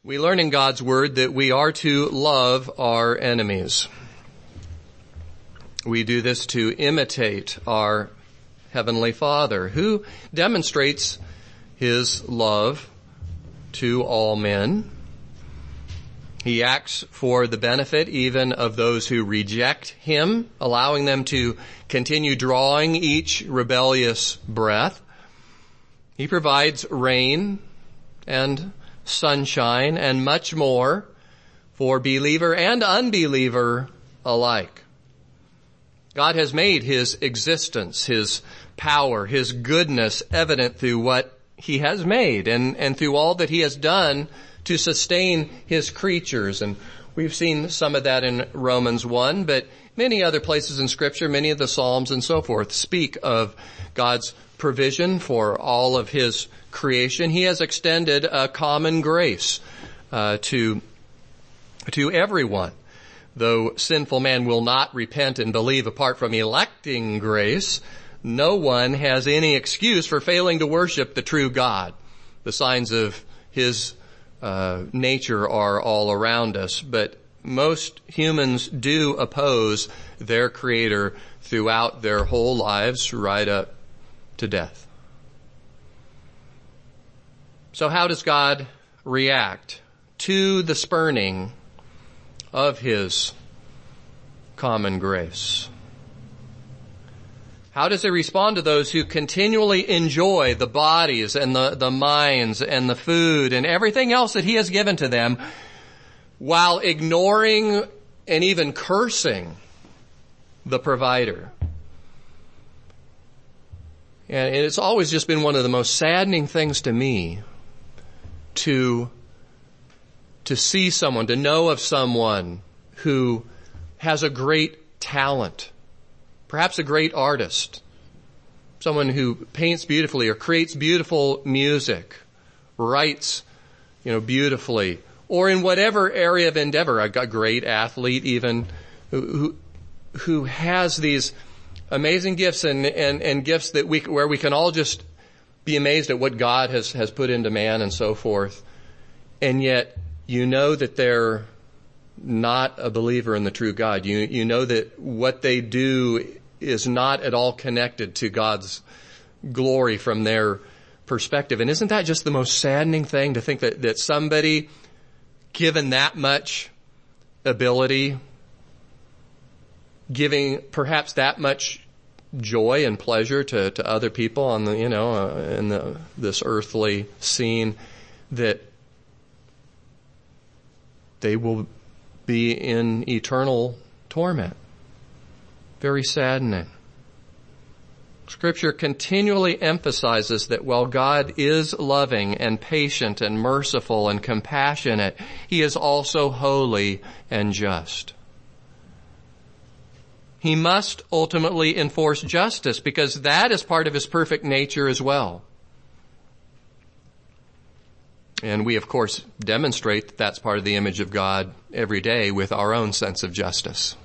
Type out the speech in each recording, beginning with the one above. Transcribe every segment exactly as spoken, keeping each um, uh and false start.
We learn in God's Word that we are to love our enemies. We do this to imitate our Heavenly Father, who demonstrates His love to all men. He acts for the benefit even of those who reject Him, allowing them to continue drawing each rebellious breath. He provides rain and sunshine and much more for believer and unbeliever alike. God has made His existence, His power, His goodness evident through what He has made and, and through all that He has done to sustain His creatures. And we've seen some of that in Romans one, but many other places in Scripture, many of the Psalms and so forth, speak of God's provision for all of His creation. He has extended a common grace uh, to to everyone. Though sinful man will not repent and believe apart from electing grace, no one has any excuse for failing to worship the true God. The signs of His uh, nature are all around us, but most humans do oppose their Creator throughout their whole lives, right up to death. So how does God react to the spurning of His common grace? How does He respond to those who continually enjoy the bodies and the, the minds and the food and everything else that He has given to them while ignoring and even cursing the provider? And it's always just been one of the most saddening things to me to, to see someone, to know of someone who has a great talent, perhaps a great artist, someone who paints beautifully or creates beautiful music, writes, you know, beautifully, or in whatever area of endeavor, a great athlete even, who, who has these amazing gifts and, and, and gifts that we, where we can all just be amazed at what God has, has put into man and so forth. And yet you know that they're not a believer in the true God. You, you know that what they do is not at all connected to God's glory from their perspective. And isn't that just the most saddening thing to think that, that somebody given that much ability, giving perhaps that much joy and pleasure to, to other people on the, you know, uh, in the, this earthly scene, that they will be in eternal torment. Very saddening. Scripture continually emphasizes that while God is loving and patient and merciful and compassionate, He is also holy and just. He must ultimately enforce justice because that is part of His perfect nature as well. And we, of course, demonstrate that that's part of the image of God every day with our own sense of justice.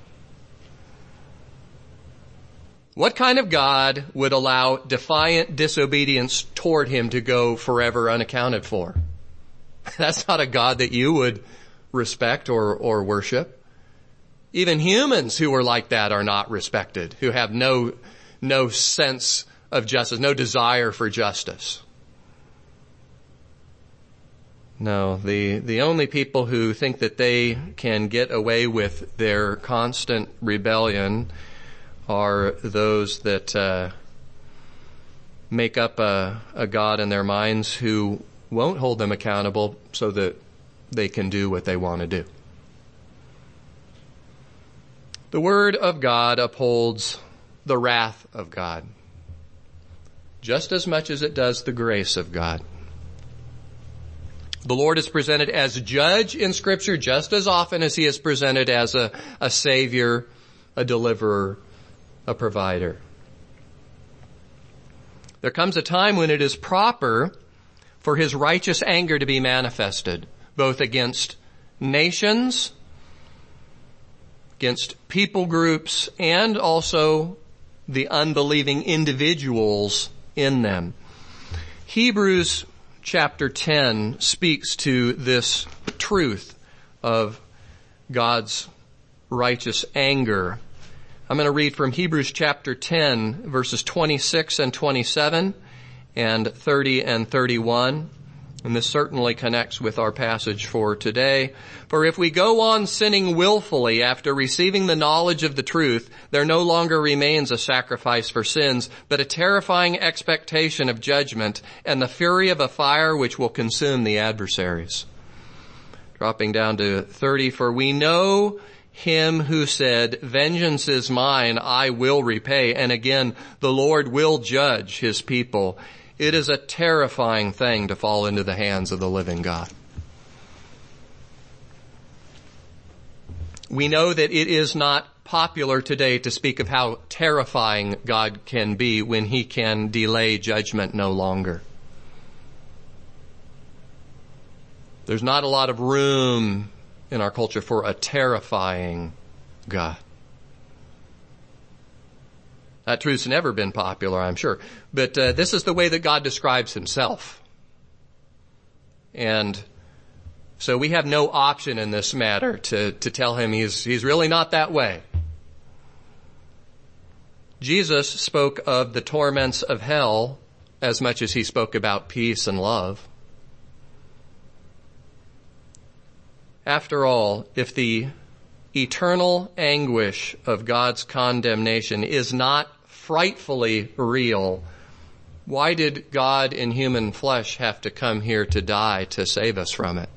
What kind of God would allow defiant disobedience toward Him to go forever unaccounted for? That's not a God that you would respect or, or worship. Even humans who are like that are not respected, who have no, no sense of justice, no desire for justice. No, the, the only people who think that they can get away with their constant rebellion are those that, uh, make up a, a God in their minds who won't hold them accountable so that they can do what they want to do. The Word of God upholds the wrath of God just as much as it does the grace of God. The Lord is presented as judge in Scripture just as often as He is presented as a, a Savior, a deliverer, a provider. There comes a time when it is proper for His righteous anger to be manifested, both against nations, against people groups, and also the unbelieving individuals in them. Hebrews chapter ten speaks to this truth of God's righteous anger. I'm going to read from Hebrews chapter ten, verses twenty-six and twenty-seven, and thirty and thirty-one. And this certainly connects with our passage for today. For if we go on sinning willfully after receiving the knowledge of the truth, there no longer remains a sacrifice for sins, but a terrifying expectation of judgment and the fury of a fire which will consume the adversaries. Dropping down to thirty, for we know him who said, vengeance is mine, I will repay. And again, the Lord will judge his people. It is a terrifying thing to fall into the hands of the living God. We know that it is not popular today to speak of how terrifying God can be when he can delay judgment no longer. There's not a lot of room in our culture for a terrifying God. That truth's never been popular, I'm sure. But uh, this is the way that God describes himself. And so we have no option in this matter to, to tell him he's, he's really not that way. Jesus spoke of the torments of hell as much as he spoke about peace and love. After all, if the eternal anguish of God's condemnation is not frightfully real, why did God in human flesh have to come here to die to save us from it?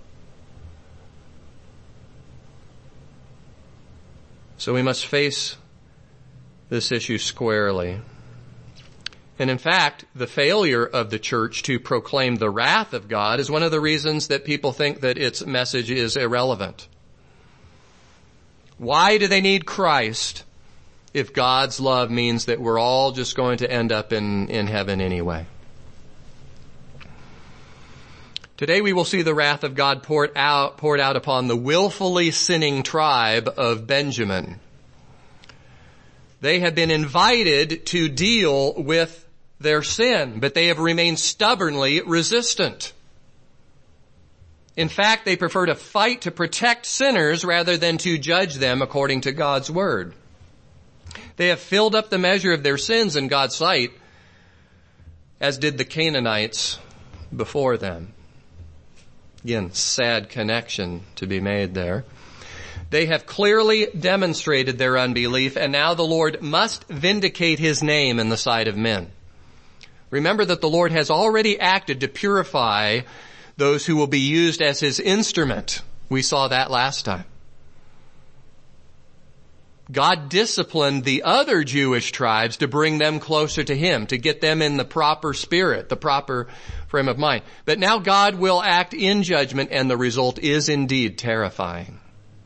So we must face this issue squarely. And in fact, the failure of the church to proclaim the wrath of God is one of the reasons that people think that its message is irrelevant. Why do they need Christ if God's love means that we're all just going to end up in, in heaven anyway? Today we will see the wrath of God poured out, poured out upon the willfully sinning tribe of Benjamin. They have been invited to deal with their sin, but they have remained stubbornly resistant. In fact, they prefer to fight to protect sinners rather than to judge them according to God's word. They have filled up the measure of their sins in God's sight, as did the Canaanites before them. Again, sad connection to be made there. They have clearly demonstrated their unbelief, and now the Lord must vindicate his name in the sight of men. Remember that the Lord has already acted to purify those who will be used as his instrument. We saw that last time. God disciplined the other Jewish tribes to bring them closer to him, to get them in the proper spirit, the proper frame of mind. But now God will act in judgment, and the result is indeed terrifying.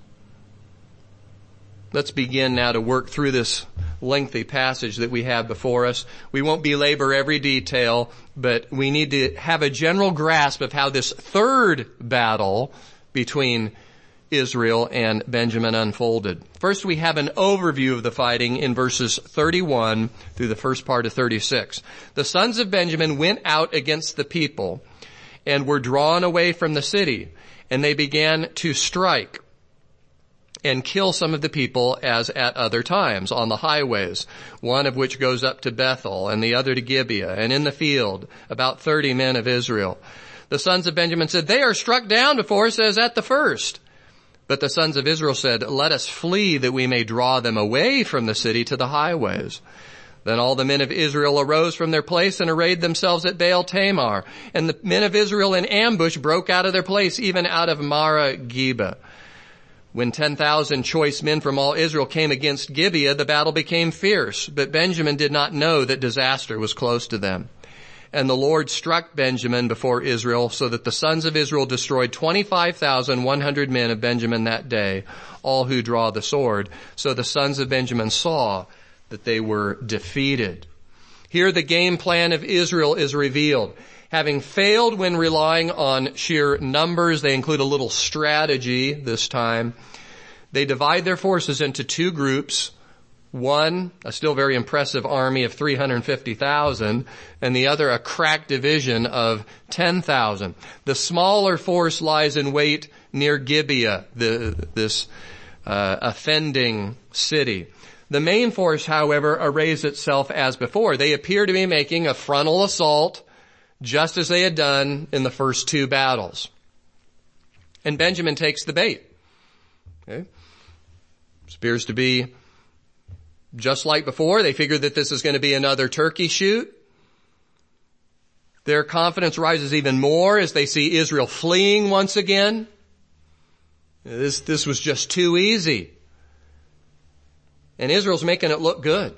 Let's begin now to work through this lengthy passage that we have before us. We won't belabor every detail, but we need to have a general grasp of how this third battle between Israel and Benjamin unfolded. First, we have an overview of the fighting in verses thirty-one through the first part of thirty-six. The sons of Benjamin went out against the people and were drawn away from the city, and they began to strike and kill some of the people as at other times on the highways, one of which goes up to Bethel and the other to Gibeah, and in the field about thirty men of Israel. The sons of Benjamin said, they are struck down before us as at the first. But the sons of Israel said, let us flee that we may draw them away from the city to the highways. Then all the men of Israel arose from their place and arrayed themselves at Baal Tamar. And the men of Israel in ambush broke out of their place, even out of Marah-Geba. When ten thousand choice men from all Israel came against Gibeah, the battle became fierce. But Benjamin did not know that disaster was close to them. And the Lord struck Benjamin before Israel, so that the sons of Israel destroyed twenty-five thousand one hundred men of Benjamin that day, all who draw the sword. So the sons of Benjamin saw that they were defeated. Here the game plan of Israel is revealed. Having failed when relying on sheer numbers, they include a little strategy this time. They divide their forces into two groups, One, a still very impressive army of three hundred fifty thousand, and the other a crack division of ten thousand. The smaller force lies in wait near Gibeah, the, this uh, offending city. The main force, however, arrays itself as before. They appear to be making a frontal assault, just as they had done in the first two battles. And Benjamin takes the bait. Okay? This appears to be just like before. They figure that this is going to be another turkey shoot. Their confidence rises even more as they see Israel fleeing once again. This, this was just too easy. And Israel's making it look good.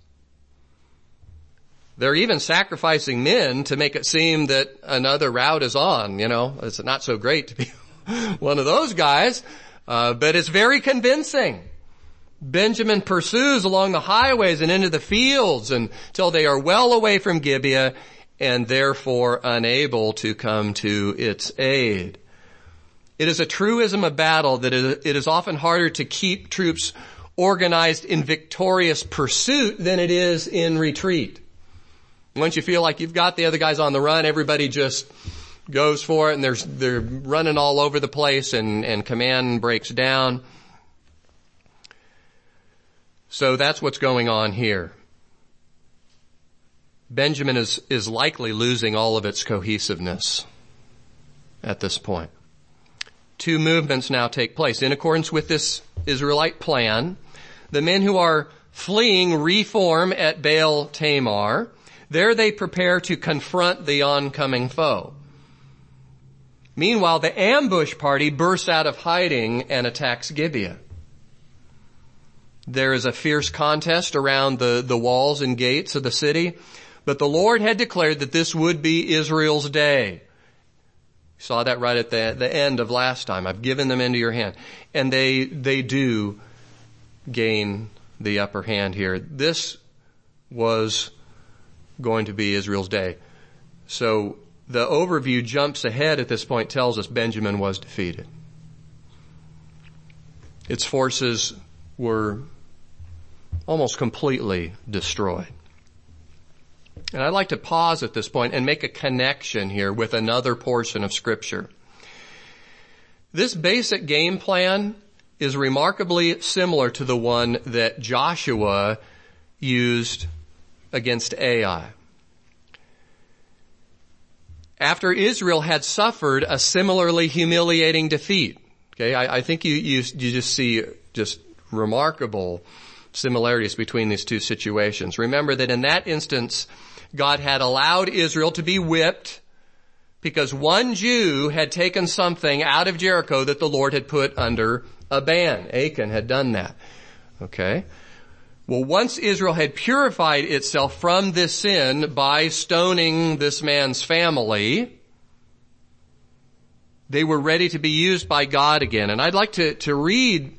They're even sacrificing men to make it seem that another route is on. You know, it's not so great to be one of those guys, uh, but it's very convincing. Benjamin pursues along the highways and into the fields until they are well away from Gibeah and therefore unable to come to its aid. It is a truism of battle that it is often harder to keep troops organized in victorious pursuit than it is in retreat. Once you feel like you've got the other guys on the run, everybody just goes for it and they're, they're running all over the place and, and command breaks down. So that's what's going on here. Benjamin is, is likely losing all of its cohesiveness at this point. Two movements now take place. In accordance with this Israelite plan, the men who are fleeing reform at Baal Tamar. There they prepare to confront the oncoming foe. Meanwhile, the ambush party bursts out of hiding and attacks Gibeah. There is a fierce contest around the, the walls and gates of the city, but the Lord had declared that this would be Israel's day. Saw that right at the, the end of last time. I've given them into your hand. And they, they do gain the upper hand here. This was going to be Israel's day. So the overview jumps ahead at this point, tells us Benjamin was defeated. Its forces were almost completely destroyed. And I'd like to pause at this point and make a connection here with another portion of Scripture. This basic game plan is remarkably similar to the one that Joshua used against Ai. After Israel had suffered a similarly humiliating defeat, okay, I, I think you, you you just see just remarkable similarities between these two situations. Remember that in that instance, God had allowed Israel to be whipped because one Jew had taken something out of Jericho that the Lord had put under a ban. Achan had done that. Okay. Well, once Israel had purified itself from this sin by stoning this man's family, they were ready to be used by God again. And I'd like to, to read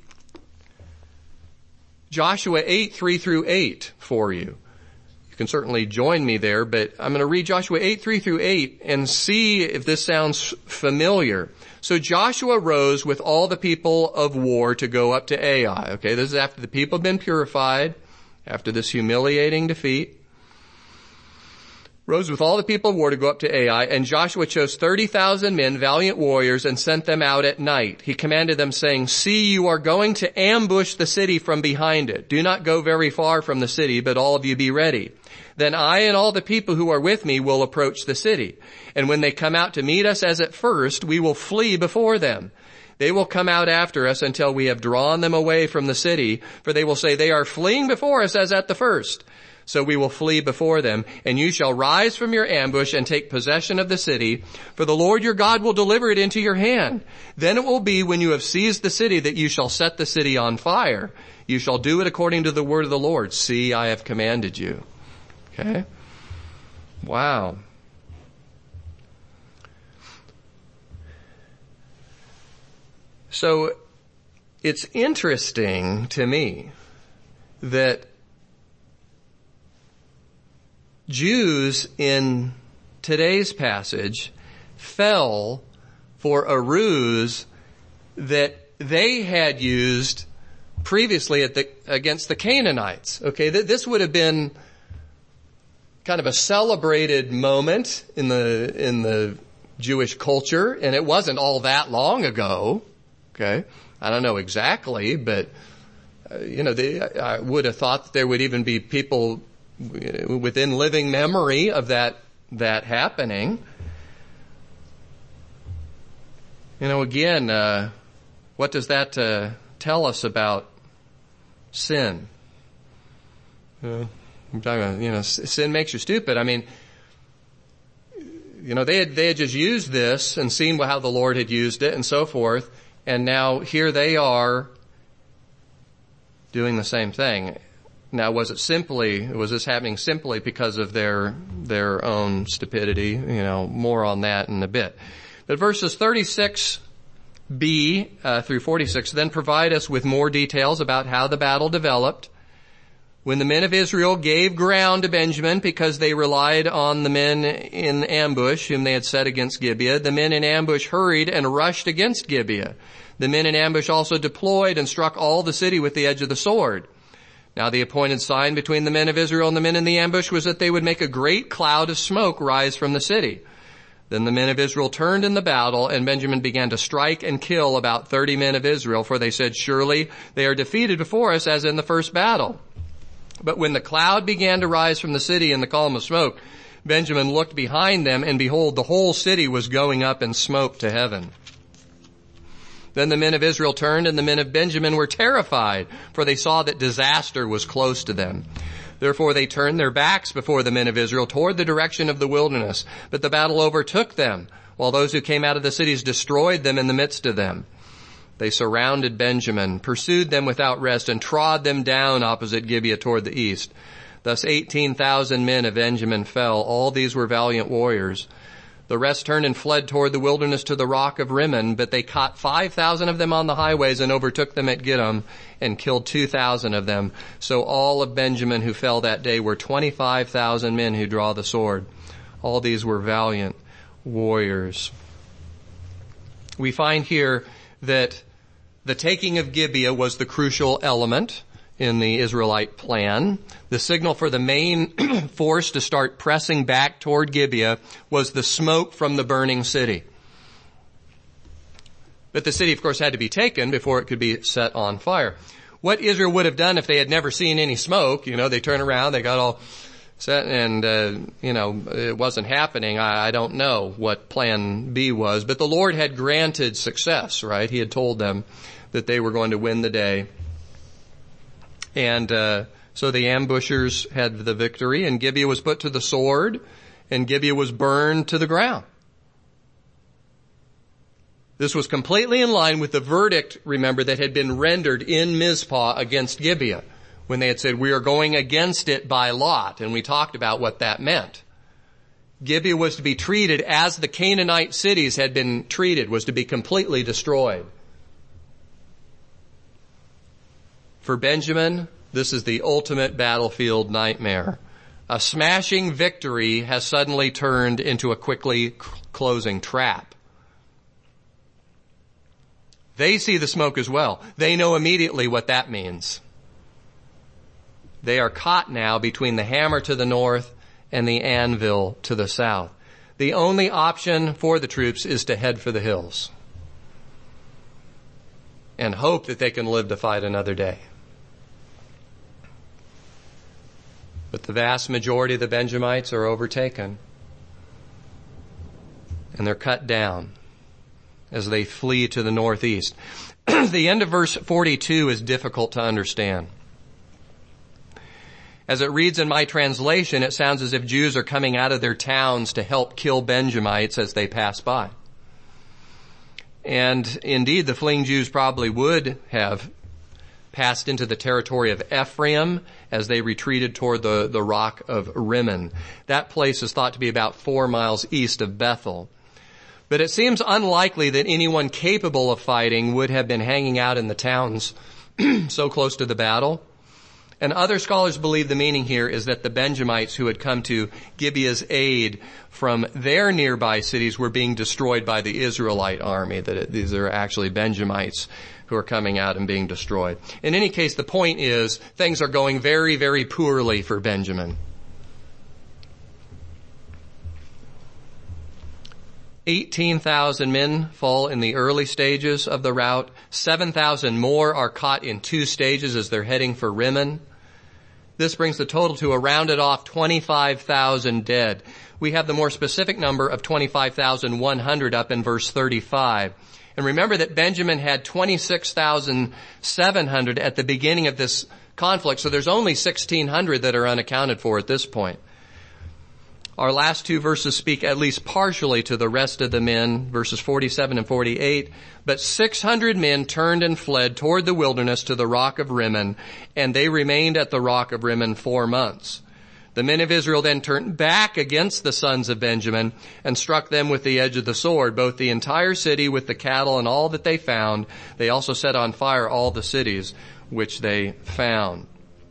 Joshua eight, three through eight for you. You can certainly join me there, but I'm going to read Joshua eight, three through eight and see if this sounds familiar. So Joshua rose with all the people of war to go up to Ai. Okay, this is after the people have been purified, after this humiliating defeat. Rose with all the people of war to go up to Ai, and Joshua chose thirty thousand men, valiant warriors, and sent them out at night. He commanded them, saying, "See, you are going to ambush the city from behind it. Do not go very far from the city, but all of you be ready. Then I and all the people who are with me will approach the city. And when they come out to meet us as at first, we will flee before them. They will come out after us until we have drawn them away from the city, for they will say, they are fleeing before us as at the first. So we will flee before them, and you shall rise from your ambush and take possession of the city, for the Lord your God will deliver it into your hand. Then it will be when you have seized the city that you shall set the city on fire. You shall do it according to the word of the Lord. See, I have commanded you." Okay? Wow. So it's interesting to me that Jews in today's passage fell for a ruse that they had used previously at the, against the Canaanites. Okay, this would have been kind of a celebrated moment in the, in the Jewish culture, and it wasn't all that long ago. Okay, I don't know exactly, but uh, you know, they, I would have thought that there would even be people within living memory of that that happening. You know, again, uh, what does that uh, tell us about sin? Uh, I'm talking about, you know, sin makes you stupid. I mean, you know, they had, they had just used this and seen how the Lord had used it and so forth. And now here they are doing the same thing. Now, was it simply, was this happening simply because of their, their own stupidity? You know, more on that in a bit. But verses thirty-six b uh, through forty-six then provide us with more details about how the battle developed. When the men of Israel gave ground to Benjamin because they relied on the men in ambush whom they had set against Gibeah, the men in ambush hurried and rushed against Gibeah. The men in ambush also deployed and struck all the city with the edge of the sword. Now the appointed sign between the men of Israel and the men in the ambush was that they would make a great cloud of smoke rise from the city. Then the men of Israel turned in the battle, and Benjamin began to strike and kill about thirty men of Israel, for they said, surely they are defeated before us as in the first battle. But when the cloud began to rise from the city in the column of smoke, Benjamin looked behind them, and behold, the whole city was going up in smoke to heaven. Then the men of Israel turned, and the men of Benjamin were terrified, for they saw that disaster was close to them. Therefore they turned their backs before the men of Israel toward the direction of the wilderness. But the battle overtook them, while those who came out of the cities destroyed them in the midst of them. They surrounded Benjamin, pursued them without rest, and trod them down opposite Gibeah toward the east. Thus eighteen thousand men of Benjamin fell. All these were valiant warriors. The rest turned and fled toward the wilderness to the rock of Rimmon, but they caught five thousand of them on the highways and overtook them at Gittim and killed two thousand of them. So all of Benjamin who fell that day were twenty-five thousand men who draw the sword. All these were valiant warriors. We find here that the taking of Gibeah was the crucial element in the Israelite plan. The signal for the main force to start pressing back toward Gibeah was the smoke from the burning city. But the city, of course, had to be taken before it could be set on fire. What Israel would have done if they had never seen any smoke, you know, they turn around, they got all set, and, uh, you know, it wasn't happening. I, I don't know what plan B was, but the Lord had granted success, right? He had told them that they were going to win the day. And uh so the ambushers had the victory, and Gibeah was put to the sword, and Gibeah was burned to the ground. This was completely in line with the verdict, remember, that had been rendered in Mizpah against Gibeah, when they had said, we are going against it by lot, and we talked about what that meant. Gibeah was to be treated as the Canaanite cities had been treated, was to be completely destroyed. For Benjamin, this is the ultimate battlefield nightmare. A smashing victory has suddenly turned into a quickly closing trap. They see the smoke as well. They know immediately what that means. They are caught now between the hammer to the north and the anvil to the south. The only option for the troops is to head for the hills and hope that they can live to fight another day. But the vast majority of the Benjamites are overtaken, and they're cut down as they flee to the northeast. The end of verse forty-two is difficult to understand. As it reads in my translation, it sounds as if Jews are coming out of their towns to help kill Benjamites as they pass by. And indeed, the fleeing Jews probably would have passed into the territory of Ephraim as they retreated toward the, the rock of Rimmon. That place is thought to be about four miles east of Bethel. But it seems unlikely that anyone capable of fighting would have been hanging out in the towns so close to the battle. And other scholars believe the meaning here is that the Benjamites who had come to Gibeah's aid from their nearby cities were being destroyed by the Israelite army, that it, these are actually Benjamites who are coming out and being destroyed. In any case, the point is things are going very, very poorly for Benjamin. eighteen thousand men fall in the early stages of the rout. seven thousand more are caught in two stages as they're heading for Rimmon. This brings the total to a rounded off twenty-five thousand dead. We have the more specific number of twenty-five thousand one hundred up in verse thirty-five. And remember that Benjamin had twenty-six thousand seven hundred at the beginning of this conflict, so there's only sixteen hundred that are unaccounted for at this point. Our last two verses speak at least partially to the rest of the men, verses forty-seven and forty-eight. But six hundred men turned and fled toward the wilderness to the rock of Rimmon, and they remained at the rock of Rimmon four months. The men of Israel then turned back against the sons of Benjamin and struck them with the edge of the sword, both the entire city with the cattle and all that they found. They also set on fire all the cities which they found.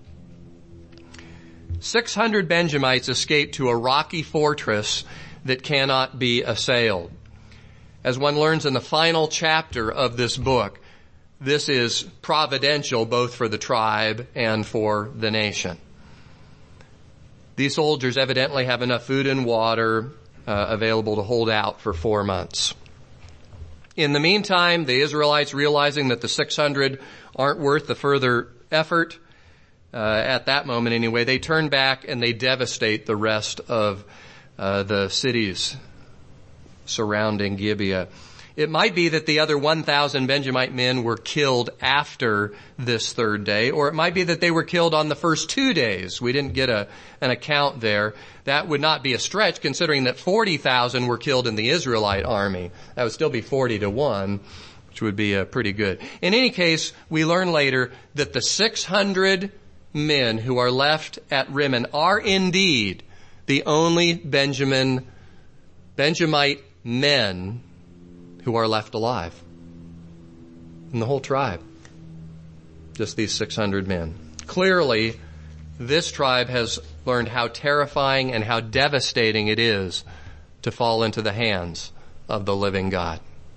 six hundred Benjamites escaped to a rocky fortress that cannot be assailed. As one learns in the final chapter of this book, this is providential both for the tribe and for the nation. These soldiers evidently have enough food and water uh, available to hold out for four months. In the meantime, the Israelites, realizing that the six hundred aren't worth the further effort, Uh, at that moment anyway, they turn back and they devastate the rest of uh, the cities surrounding Gibeah. It might be that the other one thousand Benjamite men were killed after this third day, or it might be that they were killed on the first two days. We didn't get a, an account there. That would not be a stretch, considering that forty thousand were killed in the Israelite army. That would still be forty to one, which would be uh, pretty good. In any case, we learn later that the six hundred men who are left at Rimmon are indeed the only Benjamin, Benjamite men who are left alive in the whole tribe. Just these six hundred men. Clearly, this tribe has learned how terrifying and how devastating it is to fall into the hands of the living God.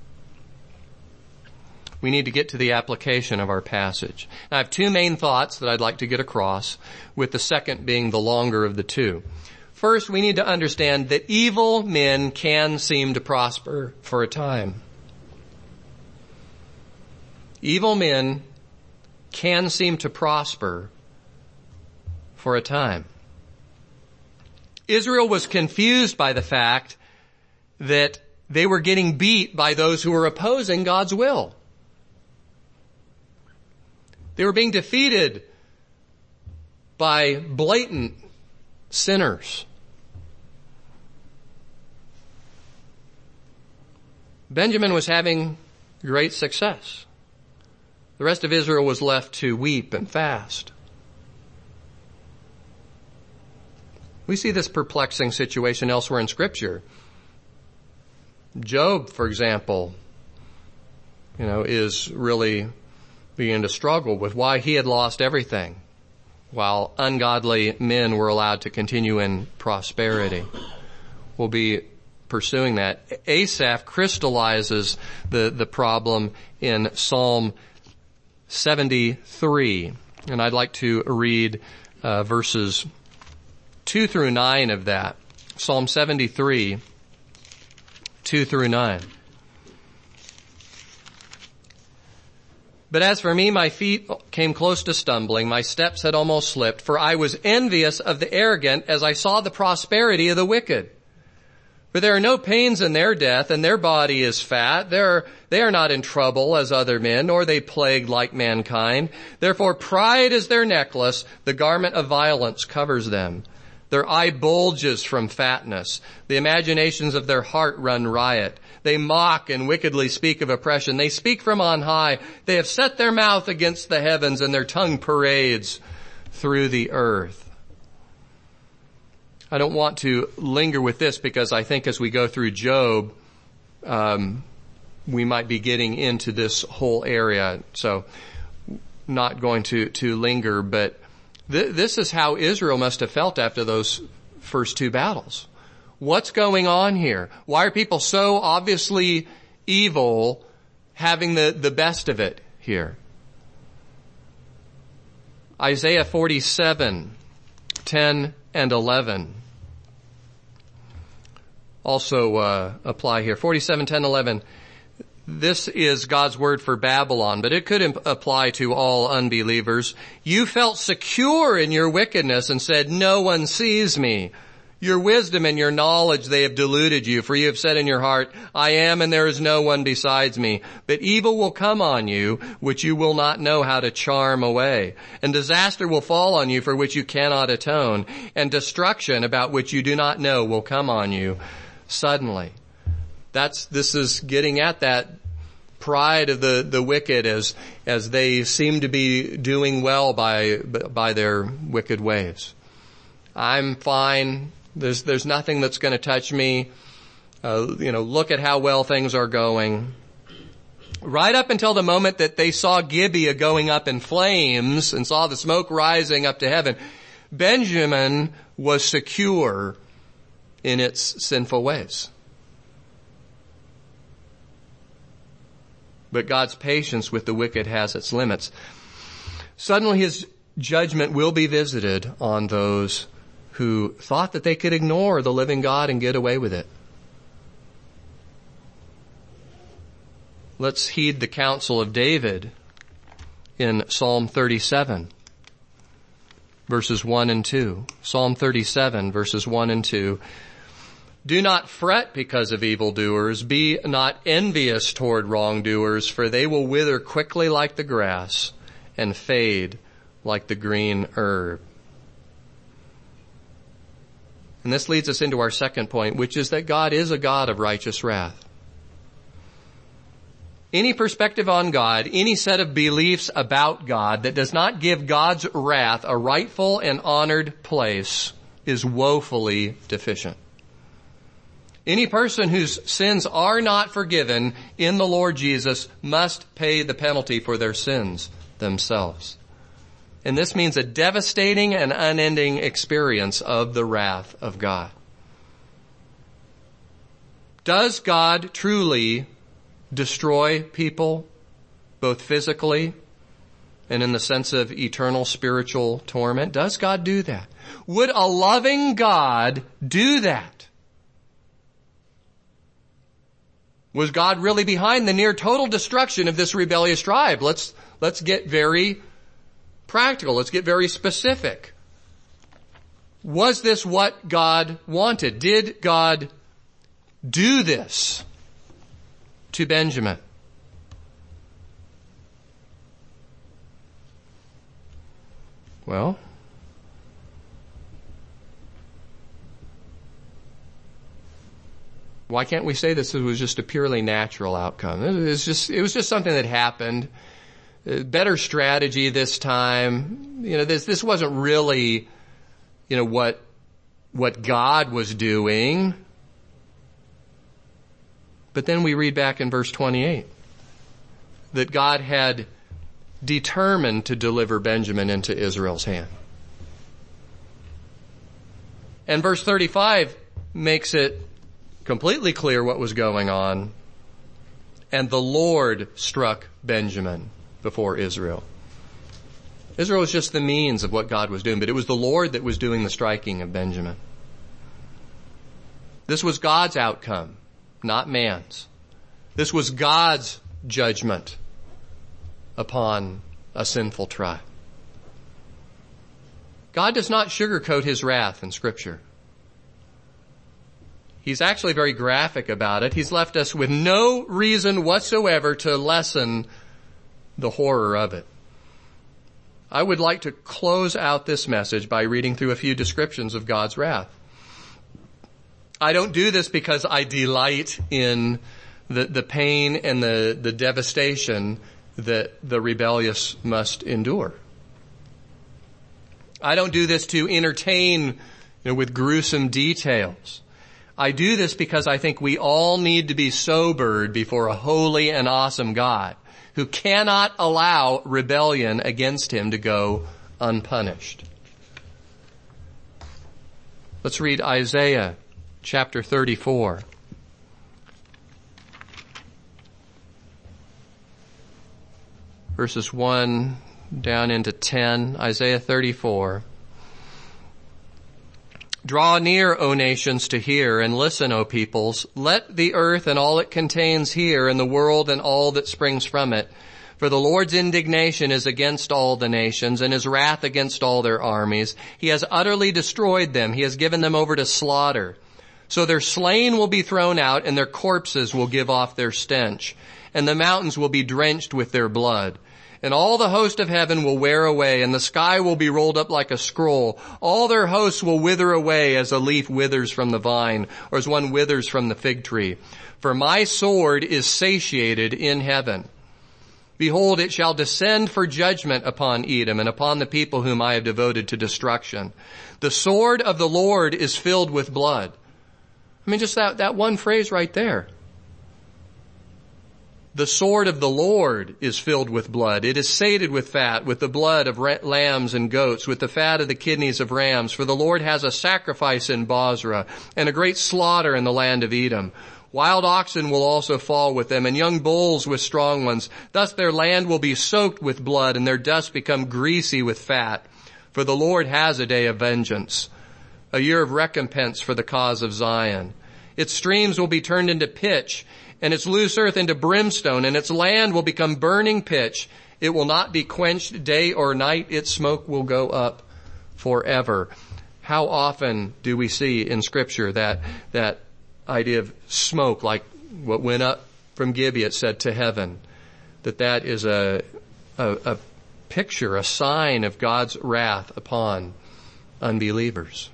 We need to get to the application of our passage. Now, I have two main thoughts that I'd like to get across, with the second being the longer of the two. First, we need to understand that evil men can seem to prosper for a time. Evil men can seem to prosper for a time. Israel was confused by the fact that they were getting beat by those who were opposing God's will. They were being defeated by blatant sinners. Benjamin was having great success. The rest of Israel was left to weep and fast. We see this perplexing situation elsewhere in Scripture. Job, for example, you know, is really beginning to struggle with why he had lost everything, while ungodly men were allowed to continue in prosperity. We'll be pursuing that. Asaph crystallizes the, the problem in Psalm seventy-three. And I'd like to read uh, verses two through nine of that. Psalm seventy-three, two through nine. But as for me, my feet came close to stumbling. My steps had almost slipped, for I was envious of the arrogant as I saw the prosperity of the wicked. For there are no pains in their death, and their body is fat. They are, they are not in trouble as other men, nor are they plagued like mankind. Therefore pride is their necklace. The garment of violence covers them. Their eye bulges from fatness. The imaginations of their heart run riot. They mock and wickedly speak of oppression. They speak from on high. They have set their mouth against the heavens, and their tongue parades through the earth. I don't want to linger with this because I think as we go through Job, um, we might be getting into this whole area. So not going to, to linger, but Th- this is how Israel must have felt after those first two battles. What's going on here? Why are people so obviously evil having the, the best of it here? Isaiah forty-seven, ten and eleven. Also uh, apply here. forty-seven, ten, eleven. This is God's word for Babylon, but it could imp- apply to all unbelievers. You felt secure in your wickedness and said, no one sees me. Your wisdom and your knowledge, they have deluded you, for you have said in your heart, I am and there is no one besides me. But evil will come on you, which you will not know how to charm away. And disaster will fall on you for which you cannot atone. And destruction about which you do not know will come on you suddenly. That's, this is getting at that pride of the, the wicked as, as they seem to be doing well by, by their wicked ways. I'm fine. There's, there's nothing that's going to touch me. Uh, you know, look at how well things are going. Right up until the moment that they saw Gibeah going up in flames and saw the smoke rising up to heaven, Benjamin was secure in its sinful ways. But God's patience with the wicked has its limits. Suddenly his judgment will be visited on those who thought that they could ignore the living God and get away with it. Let's heed the counsel of David in Psalm thirty-seven, verses one and two. Psalm thirty-seven, verses one and two. Do not fret because of evildoers. Be not envious toward wrongdoers, for they will wither quickly like the grass and fade like the green herb. And this leads us into our second point, which is that God is a God of righteous wrath. Any perspective on God, any set of beliefs about God that does not give God's wrath a rightful and honored place is woefully deficient. Any person whose sins are not forgiven in the Lord Jesus must pay the penalty for their sins themselves. And this means a devastating and unending experience of the wrath of God. Does God truly destroy people, both physically and in the sense of eternal spiritual torment? Does God do that? Would a loving God do that? Was God really behind the near total destruction of this rebellious tribe? Let's, let's get very practical. Let's get very specific. Was this what God wanted? Did God do this to Benjamin? Well, why can't we say this was just a purely natural outcome? It was just, it was just something that happened. Better strategy this time. You know, this, this wasn't really, you know, what, what God was doing. But then we read back in verse twenty-eight that God had determined to deliver Benjamin into Israel's hand. And verse thirty-five makes it completely clear what was going on. And the Lord struck Benjamin before Israel. Israel was just the means of what God was doing, but it was the Lord that was doing the striking of Benjamin. This was God's outcome, not man's. This was God's judgment upon a sinful tribe. God does not sugarcoat his wrath in Scripture. He's actually very graphic about it. He's left us with no reason whatsoever to lessen the horror of it. I would like to close out this message by reading through a few descriptions of God's wrath. I don't do this because I delight in the, the pain and the, the devastation that the rebellious must endure. I don't do this to entertain, you know, with gruesome details. I do this because I think we all need to be sobered before a holy and awesome God who cannot allow rebellion against him to go unpunished. Let's read Isaiah chapter thirty-four. Verses one down into ten, Isaiah thirty-four. Draw near, O nations, to hear, and listen, O peoples. Let the earth and all it contains hear, and the world and all that springs from it. For the Lord's indignation is against all the nations, and his wrath against all their armies. He has utterly destroyed them. He has given them over to slaughter. So their slain will be thrown out, and their corpses will give off their stench, and the mountains will be drenched with their blood. And all the host of heaven will wear away, and the sky will be rolled up like a scroll. All their hosts will wither away as a leaf withers from the vine, or as one withers from the fig tree. For my sword is satiated in heaven. Behold, it shall descend for judgment upon Edom, and upon the people whom I have devoted to destruction. The sword of the Lord is filled with blood. I mean, just that, that one phrase right there. The sword of the Lord is filled with blood. It is sated with fat, with the blood of lambs and goats, with the fat of the kidneys of rams. For the Lord has a sacrifice in Bozrah, and a great slaughter in the land of Edom. Wild oxen will also fall with them, and young bulls with strong ones. Thus their land will be soaked with blood, and their dust become greasy with fat. For the Lord has a day of vengeance, a year of recompense for the cause of Zion. Its streams will be turned into pitch, and its loose earth into brimstone, and its land will become burning pitch. It will not be quenched day or night. Its smoke will go up forever. How often do we see in Scripture that, that idea of smoke, like what went up from Gibeah, it said, to heaven, that that is a, a, a picture, a sign of God's wrath upon unbelievers.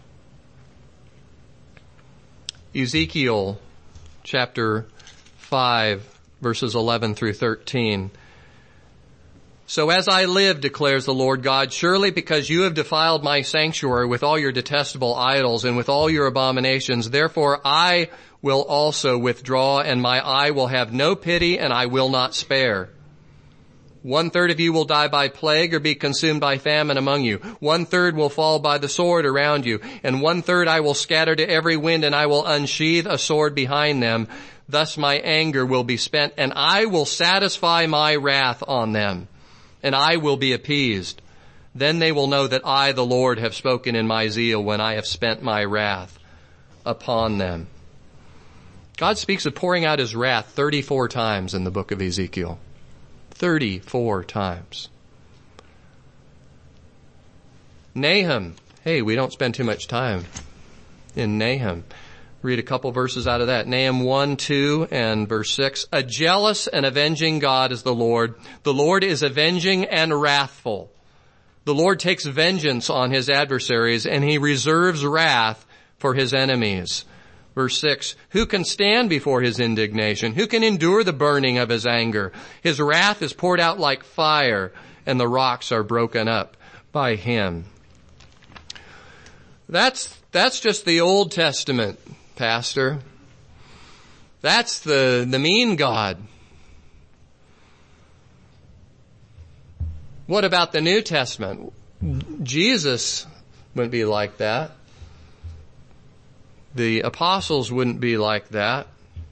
Ezekiel chapter five, verses eleven through thirteen. So as I live, declares the Lord God, surely because you have defiled my sanctuary with all your detestable idols and with all your abominations, therefore I will also withdraw, and my eye will have no pity, and I will not spare. One third of you will die by plague or be consumed by famine among you. One third will fall by the sword around you, and one third I will scatter to every wind, and I will unsheathe a sword behind them. Thus my anger will be spent, and I will satisfy my wrath on them, and I will be appeased. Then they will know that I, the Lord, have spoken in my zeal when I have spent my wrath upon them. God speaks of pouring out his wrath thirty-four times in the book of Ezekiel. thirty-four times. Nahum. Hey, we don't spend too much time in Nahum. Read a couple verses out of that. Nahum one, two, and verse six. A jealous and avenging God is the Lord. The Lord is avenging and wrathful. The Lord takes vengeance on his adversaries, and he reserves wrath for his enemies. Verse six. Who can stand before his indignation? Who can endure the burning of his anger? His wrath is poured out like fire, and the rocks are broken up by him. That's, that's just the Old Testament, Pastor. That's the, the mean God. What about the New Testament? Jesus wouldn't be like that. The apostles wouldn't be like that.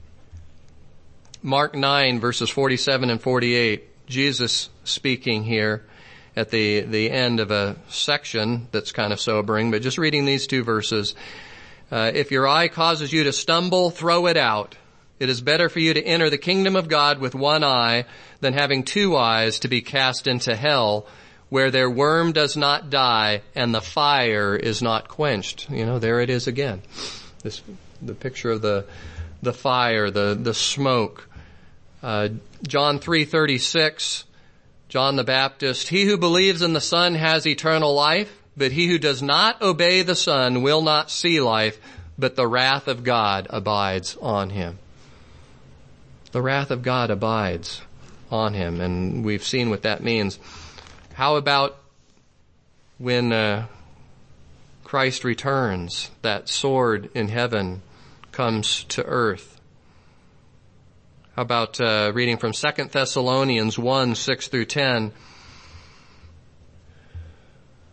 Mark nine, verses forty-seven and forty-eight, Jesus speaking here at the, the end of a section that's kind of sobering, but just reading these two verses. Uh, if your eye causes you to stumble, throw it out. It is better for you to enter the kingdom of God with one eye than having two eyes to be cast into hell, where their worm does not die and the fire is not quenched. You know, there it is again. This, the picture of the, the fire, the, the smoke. Uh, John three thirty-six, John the Baptist, he who believes in the Son has eternal life, but he who does not obey the Son will not see life, but the wrath of God abides on him. The wrath of God abides on him, and we've seen what that means. How about when, uh, Christ returns, that sword in heaven comes to earth? How about uh, reading from Second Thessalonians one, six through ten?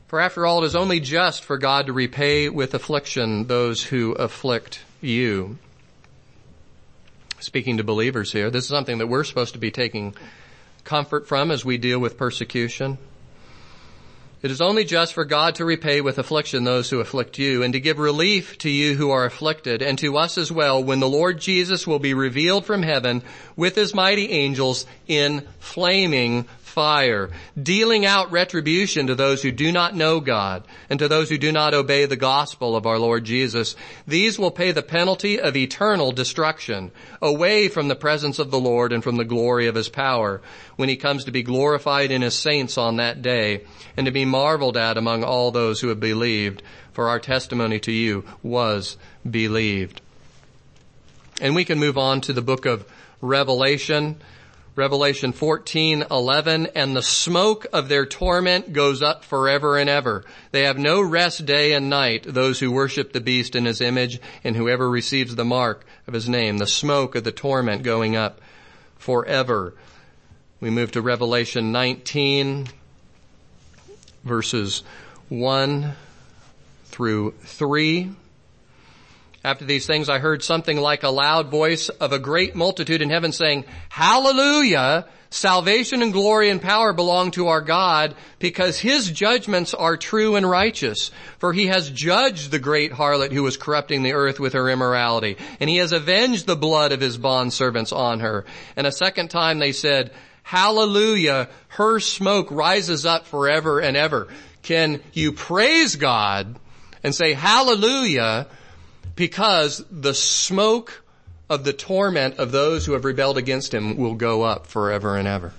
For after all, it is only just for God to repay with affliction those who afflict you. Speaking to believers here, this is something that we're supposed to be taking comfort from as we deal with persecution. It is only just for God to repay with affliction those who afflict you, and to give relief to you who are afflicted, and to us as well, when the Lord Jesus will be revealed from heaven with his mighty angels in flaming fire, dealing out retribution to those who do not know God, and to those who do not obey the gospel of our Lord Jesus. These will pay the penalty of eternal destruction, away from the presence of the Lord and from the glory of his power, when he comes to be glorified in his saints on that day, and to be marveled at among all those who have believed, for our testimony to you was believed. And we can move on to the book of Revelation. Revelation fourteen eleven, and the smoke of their torment goes up forever and ever. They have no rest day and night, those who worship the beast in his image, and whoever receives the mark of his name. The smoke of the torment going up forever. We move to Revelation nineteen, verses one through three. After these things I heard something like a loud voice of a great multitude in heaven saying, Hallelujah! Salvation and glory and power belong to our God, because his judgments are true and righteous. For he has judged the great harlot who was corrupting the earth with her immorality, and he has avenged the blood of his bondservants on her. And a second time they said, Hallelujah! Her smoke rises up forever and ever. Can you praise God and say Hallelujah? Because the smoke of the torment of those who have rebelled against him will go up forever and ever.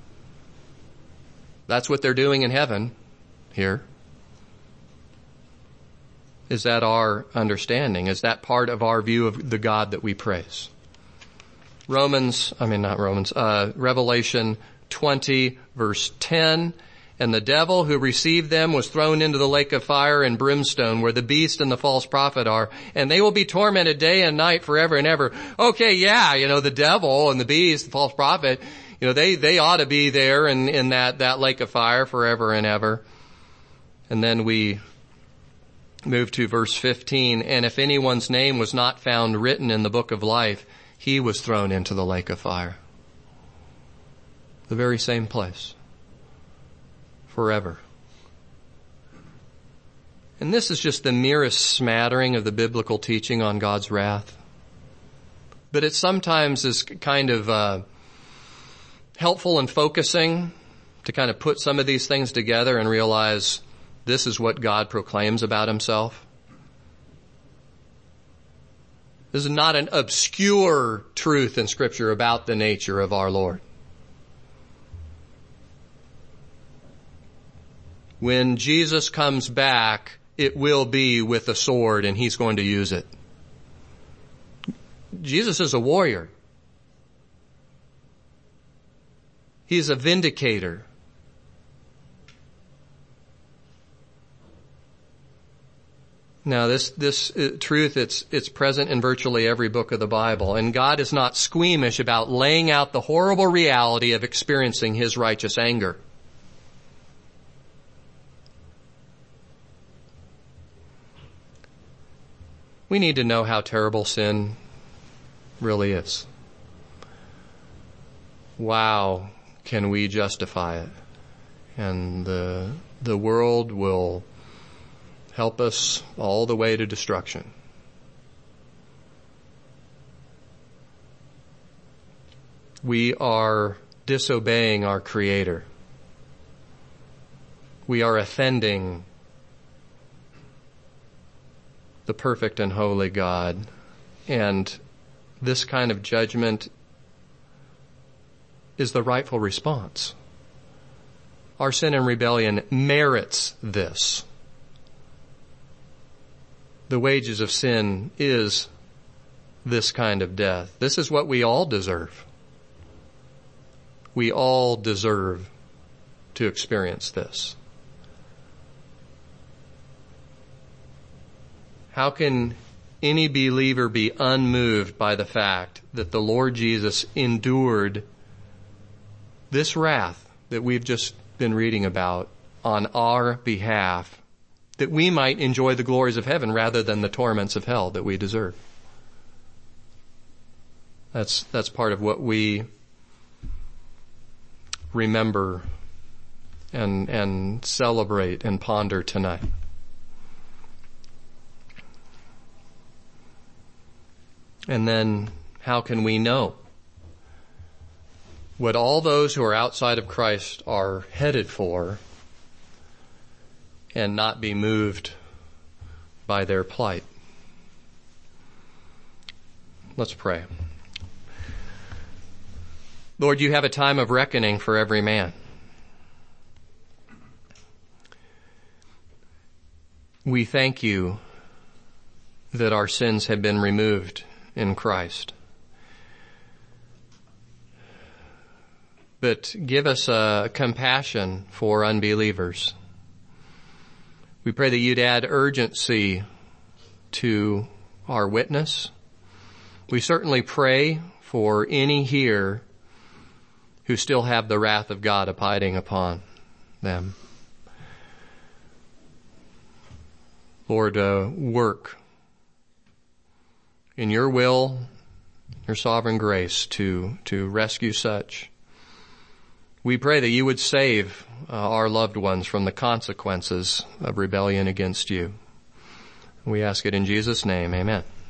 That's what they're doing in heaven here. Is that our understanding? Is that part of our view of the God that we praise? Romans, I mean not Romans, uh, Revelation twenty verse ten. And the devil who received them was thrown into the lake of fire and brimstone, where the beast and the false prophet are, and they will be tormented day and night forever and ever. Okay, yeah, you know, the devil and the beast, the false prophet, you know, they, they ought to be there in, in that, that lake of fire forever and ever. And then we move to verse fifteen, and if anyone's name was not found written in the book of life, he was thrown into the lake of fire. The very same place. Forever. And this is just the merest smattering of the biblical teaching on God's wrath. But it sometimes is kind of uh, helpful in focusing to kind of put some of these things together and realize this is what God proclaims about himself. This is not an obscure truth in Scripture about the nature of our Lord. When Jesus comes back, it will be with a sword, and he's going to use it. Jesus is a warrior. He's a vindicator. Now, this this uh, truth, it's it's present in virtually every book of the Bible, and God is not squeamish about laying out the horrible reality of experiencing his righteous anger. We need to know how terrible sin really is. Wow, can we justify it? And the the world will help us all the way to destruction. We are disobeying our Creator. We are offending the perfect and holy God. And this kind of judgment is the rightful response. Our sin and rebellion merits this. The wages of sin is this kind of death. This is what we all deserve. We all deserve to experience this. How can any believer be unmoved by the fact that the Lord Jesus endured this wrath that we've just been reading about on our behalf, that we might enjoy the glories of heaven rather than the torments of hell that we deserve. That's, that's part of what we remember and, and celebrate and ponder tonight. And then how can we know what all those who are outside of Christ are headed for and not be moved by their plight? Let's pray. Lord, you have a time of reckoning for every man. We thank you that our sins have been removed in Christ. But give us a compassion for unbelievers. We pray that you'd add urgency to our witness. We certainly pray for any here who still have the wrath of God abiding upon them. Lord, uh, work in your will, your sovereign grace to, to rescue such. We pray that you would save uh, our loved ones from the consequences of rebellion against you. We ask it in Jesus' name. Amen.